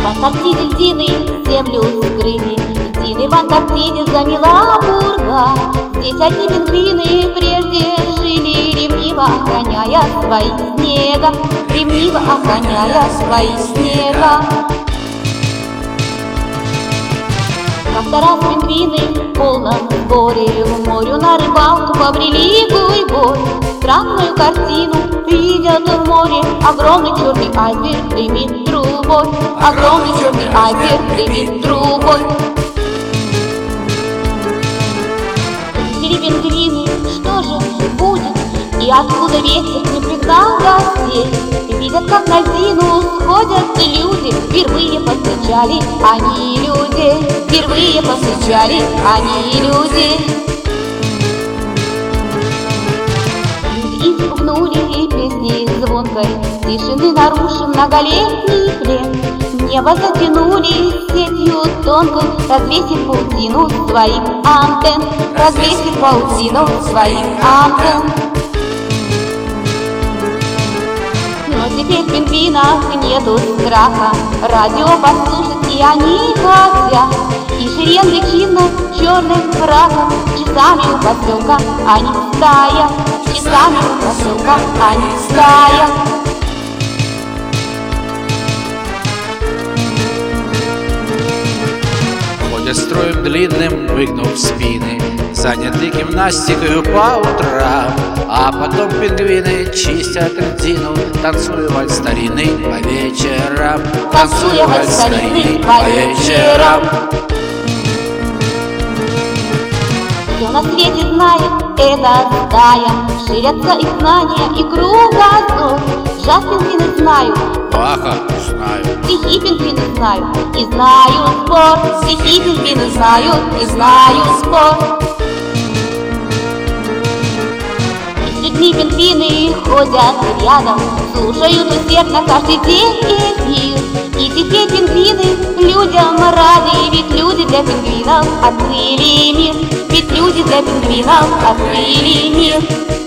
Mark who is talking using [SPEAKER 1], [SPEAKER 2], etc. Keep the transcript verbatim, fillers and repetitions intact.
[SPEAKER 1] В Антарктиде льдины землю скрыли, льдины в Антарктиде замела пурга. Здесь одни пингвины прежде жили, ревниво охраняя свои снега, ревниво охраняя свои снега. Как-то раз пингвины в полном сборе в морю на рыбалку побрели гурьбой. Странную картину видят в море: огромный черный айсберг дымит трубой, огромный черный айсберг дымит трубой. Сели пингвины, что же будет, и откуда ветер не пригнал гостей? Видят, как на льдину сходят люди, впервые повстречали они людей, впервые повстречали они людей. Люди испугнули песней звонкой, тишины нарушив многолетний плен. Небо затянули сетью тонкой, развесив паутину своих антенн, развесив паутину своих антенн. Но теперь в пингвинах нету страха, радио послушать и они хотят. И шеренги чинно-черным фраком часами у поселка они стоят, часами у поселка они стоят.
[SPEAKER 2] Ходят строем длинным, выгнув спины, заняты гимнастикою по утрам. А потом пингвины чистят льдину, танцуя вальс старинный по вечерам, танцуя вальс старинный по вечерам.
[SPEAKER 1] Все на свете знает эта стая, ширятся их знания и кругозор. Жаз пингвины знают,
[SPEAKER 2] Баха знаю,
[SPEAKER 1] стихи пингвины знают и знают спорт, стихи пингвины знают и знают спорт. С людьми пингвины ходят рядом, слушают усердно каждый день эфир. И теперь пингвины людям ради, ведь люди для пингвинов открыли мир, ведь люди для пингвинов открыли мир.